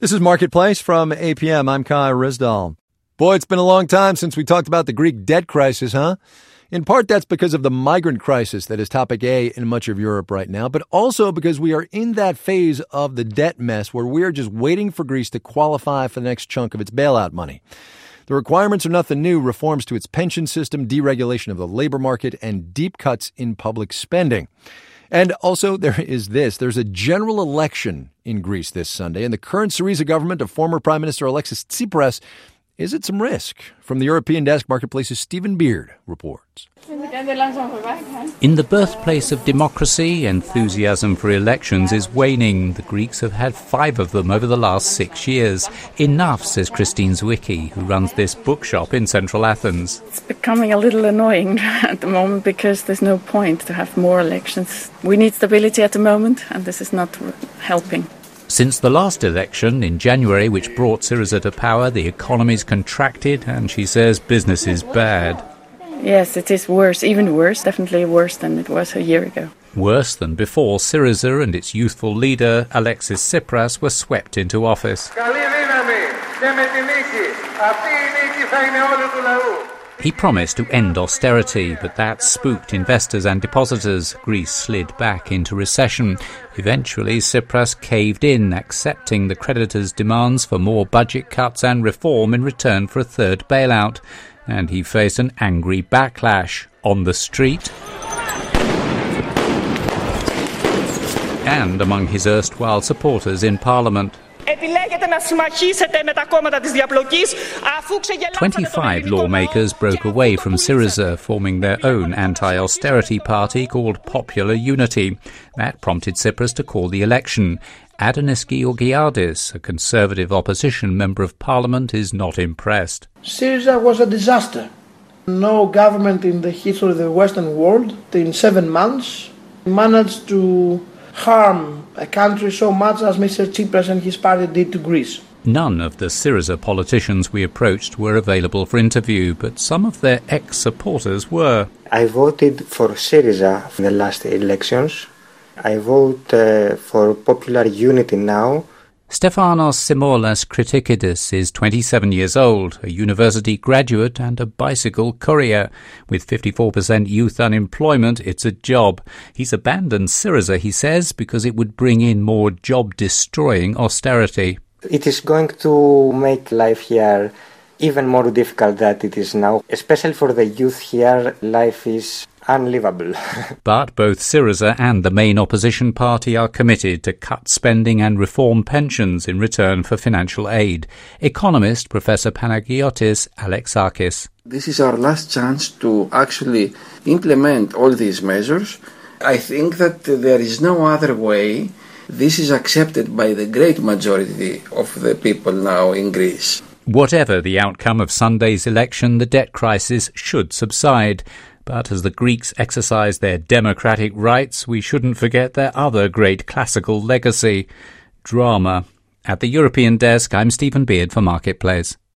This is Marketplace from APM. I'm Kai Rizdal. Boy, it's been a long time since we talked about the Greek debt crisis, huh? In part, that's because of the migrant crisis that is topic A in much of Europe right now, but also because we are in that phase of the debt mess where we are just waiting for Greece to qualify for the next chunk of its bailout money. The requirements are nothing new: reforms to its pension system, deregulation of the labor market, and deep cuts in public spending. And also, there's a general election in Greece this Sunday, and the current Syriza government of former Prime Minister Alexis Tsipras is at some risk. From the European Desk, Marketplace's Stephen Beard reports. In the birthplace of democracy, enthusiasm for elections is waning. The Greeks have had 5 of them over the last 6 years. Enough, says Christine Zwicky, who runs this bookshop in central Athens. It's becoming a little annoying at the moment because there's no point to have more elections. We need stability at the moment, and this is not helping. Since the last election in January, which brought Syriza to power, the economy's contracted, and she says business is bad. Yes, it is worse, even worse, definitely worse than it was a year ago. Worse than before Syriza and its youthful leader, Alexis Tsipras, were swept into office. He promised to end austerity, but that spooked investors and depositors. Greece slid back into recession. Eventually, Tsipras caved in, accepting the creditors' demands for more budget cuts and reform in return for a third bailout. And he faced an angry backlash on the street and among his erstwhile supporters in Parliament. 25 lawmakers broke away from Syriza, forming their own anti-austerity party called Popular Unity. That prompted Tsipras to call the election. Adonis Georgiadis, a conservative opposition member of parliament, is not impressed. Syriza was a disaster. No government in the history of the Western world in 7 months managed to harm a country so much as Mr. Tsipras and his party did to Greece. None of the Syriza politicians we approached were available for interview, but some of their ex-supporters were. I voted for Syriza in the last elections. I vote for Popular Unity now. Stefanos Simolas Kritikidis is 27 years old, a university graduate and a bicycle courier. With 54% youth unemployment, it's a job. He's abandoned Syriza, he says, because it would bring in more job-destroying austerity. It is going to make life here even more difficult than it is now. Especially for the youth here, life is unlivable. But both Syriza and the main opposition party are committed to cut spending and reform pensions in return for financial aid. Economist Professor Panagiotis Alexakis. This is our last chance to actually implement all these measures. I think that there is no other way. This is accepted by the great majority of the people now in Greece. Whatever the outcome of Sunday's election, the debt crisis should subside. But as the Greeks exercise their democratic rights, we shouldn't forget their other great classical legacy, drama. At the European Desk, I'm Stephen Beard for Marketplace.